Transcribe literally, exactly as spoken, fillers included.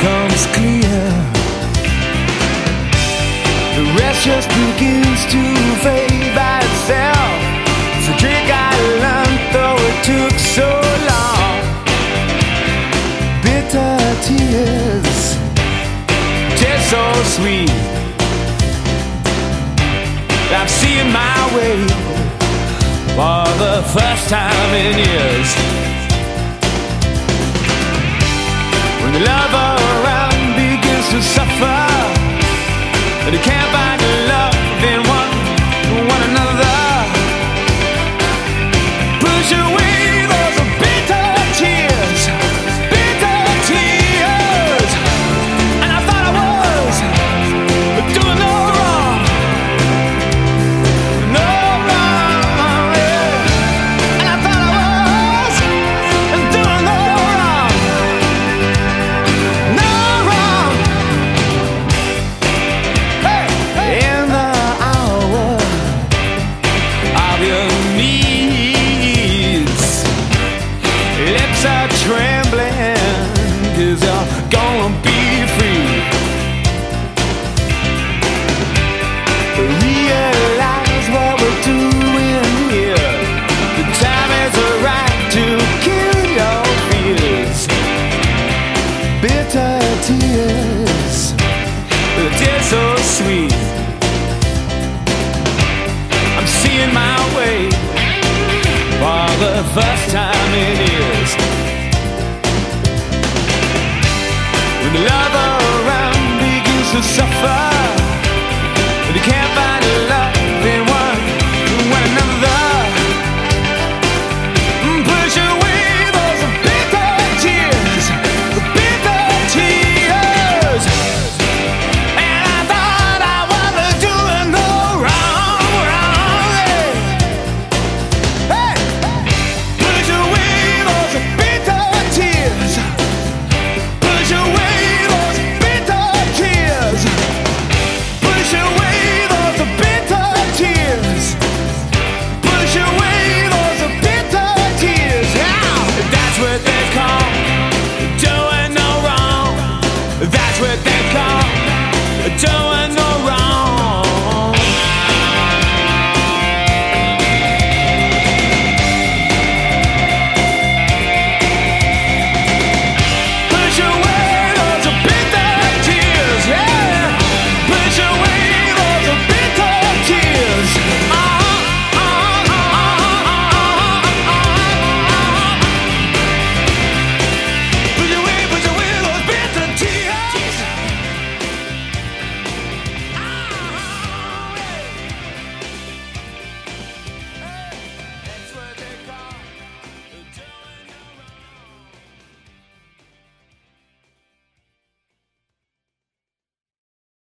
becomes clear. The rest just begins to fade by itself. It's a trick I learned, though it took so long. Bitter tears, taste so sweet. I'm seeing my way for the first time in years. When the love around begins to suffer, and you can't find love in one, one another, push away those bitter tears, bitter tears. And I thought I was doing no wrong, no wrong, yeah. And I thought I was doing no wrong, no wrong. Hey, in the hour of your needs, lips are trembling, 'cause you're gonna be free. Realize what we're doing here. The time is right to kill your fears. Bitter tears, the tears so sweet. I'm seeing my way for the first time in years. When the love around begins to suffer,